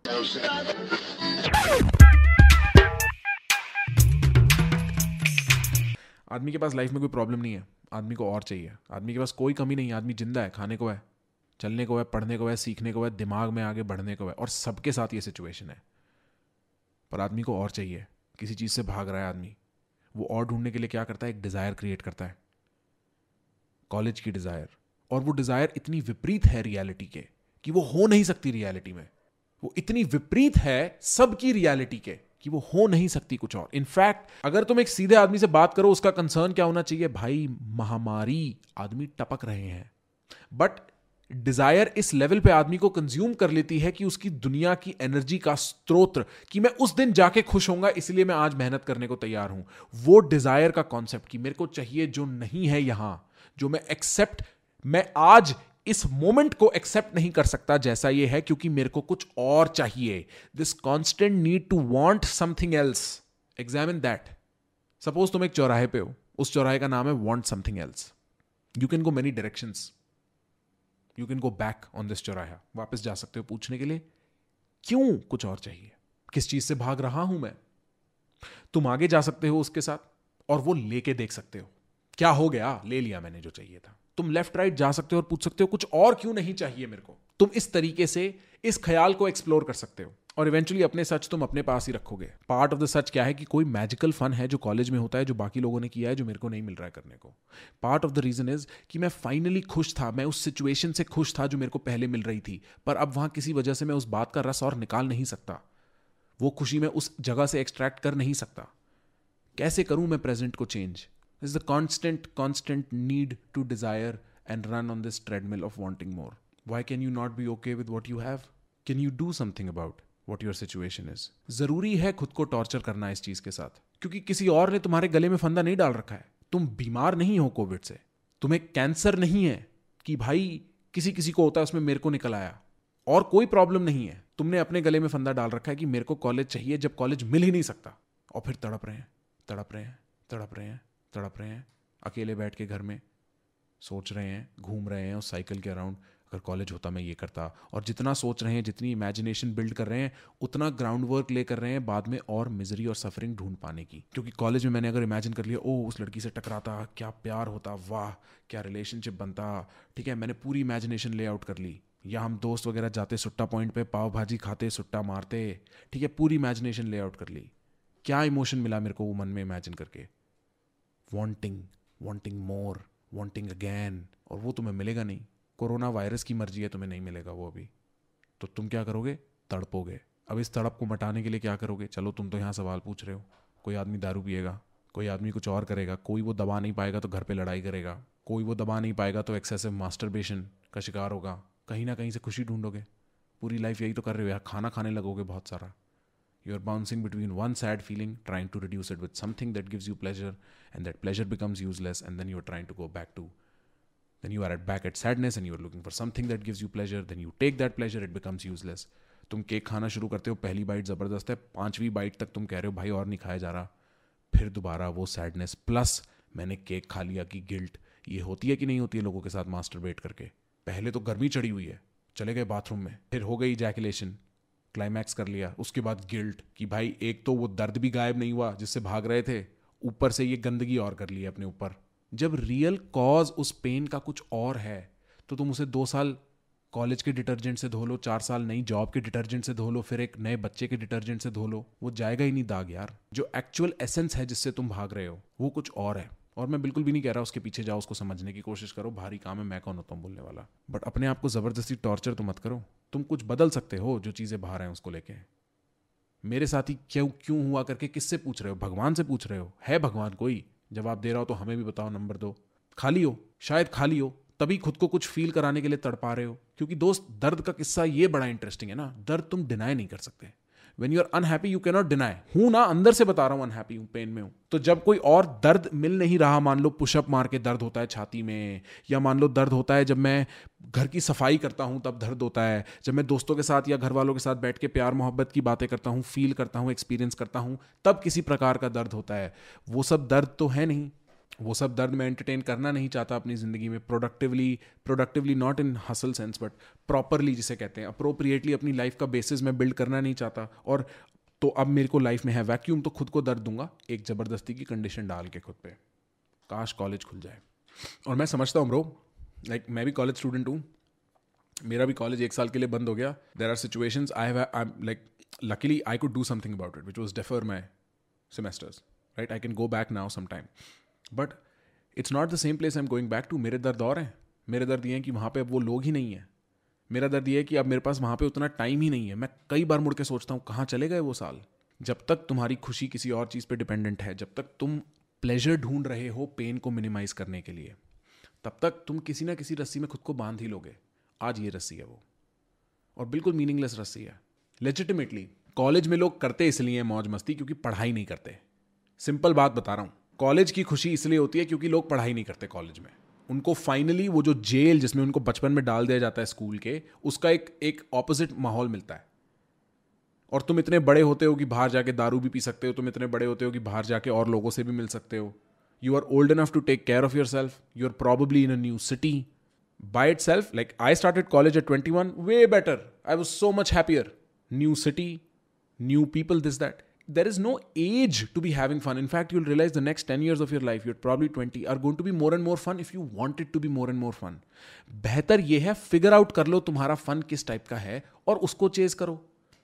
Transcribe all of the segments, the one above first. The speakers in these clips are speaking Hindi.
आदमी के पास लाइफ में कोई प्रॉब्लम नहीं है, आदमी को और चाहिए। आदमी के पास कोई कमी नहीं है, आदमी जिंदा है, खाने को है, चलने को है, पढ़ने को है, सीखने को है, दिमाग में आगे बढ़ने को है, और सबके साथ ये सिचुएशन है। पर आदमी को और चाहिए, किसी चीज़ से भाग रहा है आदमी। वो और ढूंढने के लिए क्या करता है? एक डिज़ायर क्रिएट करता है, कॉलेज की डिज़ायर। और वो डिज़ायर इतनी विपरीत है रियलिटी के कि वो हो नहीं सकती रियलिटी में। वो इतनी विपरीत है सबकी रियलिटी के कि वो हो नहीं सकती कुछ और। इनफैक्ट अगर तुम एक सीधे आदमी से बात करो, उसका कंसर्न क्या होना चाहिए? भाई महामारी, आदमी टपक रहे हैं। बट डिजायर इस लेवल पे आदमी को कंज्यूम कर लेती है कि उसकी दुनिया की एनर्जी का स्रोत, कि मैं उस दिन जाके खुश होऊंगा इसलिए मैं आज मेहनत करने को तैयार हूं। वो डिजायर का कॉन्सेप्ट कि मेरे को चाहिए जो नहीं है यहां, जो मैं आज इस मोमेंट को एक्सेप्ट नहीं कर सकता जैसा ये है, क्योंकि मेरे को कुछ और चाहिए। This constant need to want something else. Examine that. Suppose तुम एक चौराहे पे हो, उस चौराहे का नाम है want something else. You can go many directions, you can go back on this चौराहा। वापस जा सकते हो पूछने के लिए क्यों कुछ और चाहिए, किस चीज से भाग रहा हूं मैं। तुम आगे जा सकते हो उसके साथ और वो लेके देख सकते हो क्या हो गया, ले लिया मैंने जो चाहिए था। तुम लेफ्ट राइट जा सकते हो और पूछ सकते हो कुछ और क्यों नहीं चाहिए मेरे को। तुम इस तरीके से इस ख्याल को एक्सप्लोर कर सकते हो और इवेंचुअली अपने सच तुम अपने पास ही रखोगे। पार्ट ऑफ द सच क्या है कि कोई मैजिकल फन है जो कॉलेज में होता है, जो बाकी लोगों ने किया है, जो मेरे को नहीं मिल रहा है करने को। Part of the reason is कि मैं फाइनली खुश था, मैं उस सिचुएशन से खुश था जो मेरे को पहले मिल रही थी, पर अब वहां किसी वजह से मैं उस बात का रस और निकाल नहीं सकता। वो खुशी मैं उस जगह से एक्सट्रैक्ट कर नहीं सकता। कैसे करूं मैं प्रेजेंट को change? Is the constant need to desire and run on this treadmill of wanting more. Why can you not be okay with what you have? Can you do something about what your situation is? जरूरी है खुद को टॉर्चर करना इस चीज के साथ, क्योंकि किसी और ने तुम्हारे गले में फंदा नहीं डाल रखा है। तुम बीमार नहीं हो कोविड से, तुम्हें कैंसर नहीं है कि भाई किसी किसी को होता है उसमें मेरे को निकल आया, और कोई प्रॉब्लम नहीं है। तुमने अपने गले में फंदा डाल रखा है कि मेरे को कॉलेज चाहिए, जब कॉलेज मिल ही नहीं सकता, और फिर तड़प रहे हैं, तड़प रहे हैं, तड़प रहे हैं, तड़प रहे हैं, अकेले बैठ के घर में सोच रहे हैं, घूम रहे हैं उस साइकिल के अराउंड, अगर कॉलेज होता मैं ये करता। और जितना सोच रहे हैं, जितनी इमेजिनेशन बिल्ड कर रहे हैं, उतना ग्राउंड वर्क ले कर रहे हैं बाद में और मिजरी और सफरिंग ढूंढ पाने की। क्योंकि कॉलेज में मैंने अगर इमेजिन कर लिया, ओ उस लड़की से टकराता, क्या प्यार होता, वाह क्या रिलेशनशिप बनता, ठीक है, मैंने पूरी इमेजिनेशन ले आउट कर ली। या हम दोस्त वगैरह जाते सुट्टा पॉइंट पे, पाव भाजी खाते, सुट्टा मारते, ठीक है, पूरी इमेजिनेशन ले आउट कर ली। क्या इमोशन मिला मेरे को वो मन में इमेजिन करके? Wanting more, wanting again. और वो तुम्हें मिलेगा नहीं। कोरोना वायरस की मर्जी है, तुम्हें नहीं मिलेगा वो अभी। तो तुम क्या करोगे? तड़पोगे। अब इस तड़प को मिटाने के लिए क्या करोगे? चलो तुम तो यहाँ सवाल पूछ रहे हो। कोई आदमी दारू पिएगा, कोई आदमी कुछ और करेगा, कोई वो दबा नहीं पाएगा तो घर पे लड़ाई करेगा, कोई वो दबा नहीं पाएगा तो एक्सेसिव मास्टरबेशन का शिकार होगा। कहीं ना कहीं से खुशी ढूंढोगे। पूरी लाइफ यही तो कर रहे हो यार, खाना खाने लगोगे बहुत सारा। You are bouncing between one sad feeling, trying to reduce it with something that gives you pleasure, and that pleasure becomes useless, and then you are trying to go back to, then you are back at sadness, and you are looking for something that gives you pleasure, then you take that pleasure, it becomes useless. तुम केक खाना शुरू करते हो, पहली बाइट ज़बरदस्त है, 5वीं बाइट तक तुम कह रहे हो भाई और नहीं खाया जा रहा, फिर दोबारा वो सैडनेस प्लस मैंने केक खा लिया की गिल्ट। ये होती है कि नहीं होती है लोगों के साथ मास्टरबेट करके? पहले तो गर्मी चढ़ी हुई है, चले गए बाथरूम में, फिर हो गई इजैकुलेशन, क्लाइमैक्स कर लिया, उसके बाद गिल्ट कि भाई एक तो वो दर्द भी गायब नहीं हुआ जिससे भाग रहे थे, ऊपर से ये गंदगी और कर ली अपने ऊपर। जब रियल कॉज उस पेन का कुछ और है तो तुम उसे 2 साल कॉलेज के डिटर्जेंट से धो लो, 4 साल नई जॉब के डिटर्जेंट से धो लो, फिर एक नए बच्चे के डिटर्जेंट से धो लो, वो जाएगा ही नहीं दाग यार। जो एक्चुअल एसेंस है जिससे तुम भाग रहे हो वो कुछ और है। और मैं बिल्कुल भी नहीं कह रहा उसके पीछे जाओ, उसको समझने की कोशिश करो, भारी काम है, मैं कौन होता हूँ बोलने वाला। बट अपने आप को जबरदस्ती टॉर्चर तो मत करो। तुम कुछ बदल सकते हो जो चीजें बाहर हैं उसको लेके। मेरे साथ ही क्यों हुआ करके किससे पूछ रहे हो? भगवान से पूछ रहे हो? है भगवान कोई? जवाब दे रहा हो तो हमें भी बताओ, नंबर दो। खाली हो, शायद खाली हो, तभी खुद को कुछ फील कराने के लिए तड़पा रहे हो। क्योंकि दोस्त दर्द का किस्सा ये बड़ा इंटरेस्टिंग है ना, दर्द तुम डिनाई नहीं कर सकते। When you are unhappy, you cannot deny. हूं ना, अंदर से बता रहा हूं अनहैप्पी हूं, पेन में हूं। तो जब कोई और दर्द मिल नहीं रहा, मान लो पुशअप मार के दर्द होता है छाती में, या मान लो दर्द होता है जब मैं घर की सफाई करता हूं तब दर्द होता है, जब मैं दोस्तों के साथ या घर वालों के साथ बैठ के प्यार मोहब्बत की बातें करता हूं, फील करता हूं, एक्सपीरियंस करता हूं, तब किसी प्रकार का दर्द होता है। वो सब दर्द तो है नहीं। वो सब दर्द मैं एंटरटेन करना नहीं चाहता अपनी ज़िंदगी में productively not in hustle sense but properly, जिसे कहते हैं अप्रोप्रिएटली अपनी लाइफ का बेसिस मैं बिल्ड करना नहीं चाहता। और तो अब मेरे को लाइफ में है वैक्यूम, तो खुद को दर्द दूंगा एक ज़बरदस्ती की कंडीशन डाल के खुद पे, काश कॉलेज खुल जाए। और मैं समझता हूँ ब्रो, लाइक मैं भी कॉलेज स्टूडेंट हूँ, मेरा भी कॉलेज 1 साल के लिए बंद हो गया। There are situations I like luckily I could do something about it, which was defer my semesters, right? I can go back now sometime, but it's not the same place I'm going back to. मेरे दर्द और हैं, मेरे दर्द ये हैं कि वहाँ पे अब वो लोग ही नहीं है। मेरा दर्द ये है कि अब मेरे पास वहाँ पे उतना टाइम ही नहीं है। मैं कई बार मुड़ के सोचता हूँ कहाँ चले गए वो साल। जब तक तुम्हारी खुशी किसी और चीज़ पे डिपेंडेंट है, जब तक तुम प्लेजर ढूंढ रहे हो पेन को मिनिमाइज करने के लिए, तब तक तुम किसी ना किसी रस्सी में खुद को बांध ही लोगे। आज ये रस्सी है वो, और बिल्कुल मीनिंगलेस रस्सी है। लेजिटिमेटली कॉलेज में लोग करते इसलिए मौज मस्ती क्योंकि पढ़ाई नहीं करते। सिंपल बात बता रहा हूँ, कॉलेज की खुशी इसलिए होती है क्योंकि लोग पढ़ाई नहीं करते कॉलेज में। उनको फाइनली वो जो जेल जिसमें उनको बचपन में डाल दिया जाता है स्कूल के, उसका एक ऑपोजिट माहौल मिलता है। और तुम इतने बड़े होते हो कि बाहर जाके दारू भी पी सकते हो, तुम इतने बड़े होते हो कि बाहर जाके और लोगों से भी मिल सकते हो। You are old enough to take care of yourself, you are probably in a new city by itself. Like I started college at 21, way better, I was so much happier. New city, new people, this, that. There is no age to be having fun. In fact, you'll realize the next 10 years of your life, you're probably 20, are going to be more and more fun if you want it to be more and more fun. बेहतर ये है फिगर आउट कर लो तुम्हारा फन किस टाइप का है और उसको चेज करो।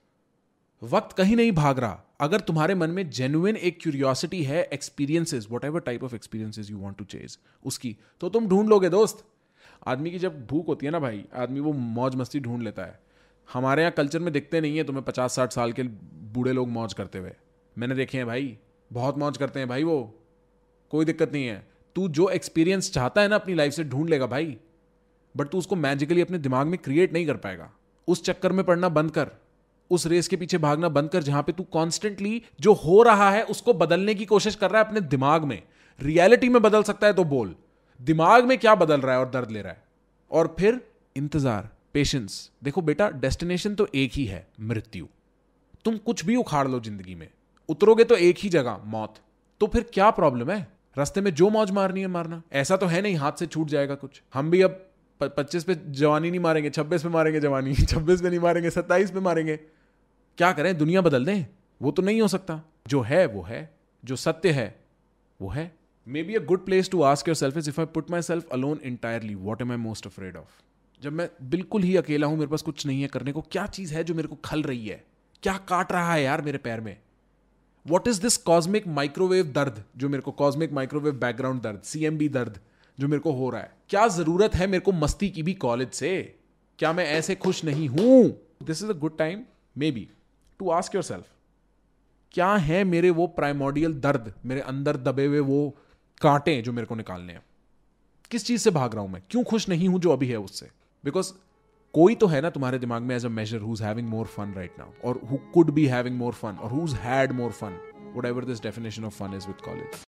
वक्त कहीं नहीं भाग रहा। अगर तुम्हारे मन में जेन्युइन एक क्यूरियोसिटी है, experiences, whatever type of experiences you want to chase उसकी, तो तुम ढूंढ लोगे दोस्त। आदमी की जब भूख होती है ना भाई, आदमी वो मौज मस्ती ढूंढ लेता है। हमारे यहाँ कल्चर में दिखते नहीं है तुम्हें 50-60 साल के बूढ़े लोग मौज करते हुए। मैंने देखे हैं भाई, बहुत मौज करते हैं भाई, वो कोई दिक्कत नहीं है। तू जो एक्सपीरियंस चाहता है ना अपनी लाइफ से ढूंढ लेगा भाई, बट तू उसको मैजिकली अपने दिमाग में क्रिएट नहीं कर पाएगा। उस चक्कर में पड़ना बंद कर, उस रेस के पीछे भागना बंद कर जहां पे तू कॉन्स्टेंटली जो हो रहा है उसको बदलने की कोशिश कर रहा है अपने दिमाग में। रियलिटी में बदल सकता है तो बोल, दिमाग में क्या बदल रहा है और दर्द ले रहा है। और फिर इंतजार, पेशेंस। देखो बेटा, डेस्टिनेशन तो एक ही है, मृत्यु। तुम कुछ भी उखाड़ लो जिंदगी में, उतरोगे तो एक ही जगह, मौत। तो फिर क्या प्रॉब्लम है? रास्ते में जो मौज मारनी है मारना। ऐसा तो है नहीं हाथ से छूट जाएगा कुछ। हम भी अब 25 पे जवानी नहीं मारेंगे, 26 पे मारेंगे जवानी, 26 पे नहीं मारेंगे, 27 पे मारेंगे। क्या करें, दुनिया बदल दें? वो तो नहीं हो सकता। जो है वो है, जो सत्य है वो है। Maybe a good place to ask yourself is, if I put myself alone entirely, what am I most afraid of? जब मैं बिल्कुल ही अकेला हूं, मेरे पास कुछ नहीं है करने को, क्या चीज है जो मेरे को खल रही है? क्या काट रहा है यार मेरे पैर में? What is this cosmic microwave दर्द जो मेरे को, कॉस्मिक माइक्रोवेव बैकग्राउंड दर्द, CMB दर्द जो मेरे को हो रहा है? क्या जरूरत है मेरे को मस्ती की भी कॉलेज से? क्या मैं ऐसे खुश नहीं हूं? This is a good time maybe to ask yourself, क्या है मेरे वो प्राइमोडियल दर्द, मेरे अंदर दबे हुए वो कांटे जो मेरे को निकालने हैं? किस चीज से भाग रहा हूं मैं? क्यों खुश नहीं हूं जो अभी है उससे? बिकॉज कोई तो है ना तुम्हारे दिमाग में as a major who is having more fun right now, और who could be having more fun, और who had more fun, whatever this definition of fun is with college.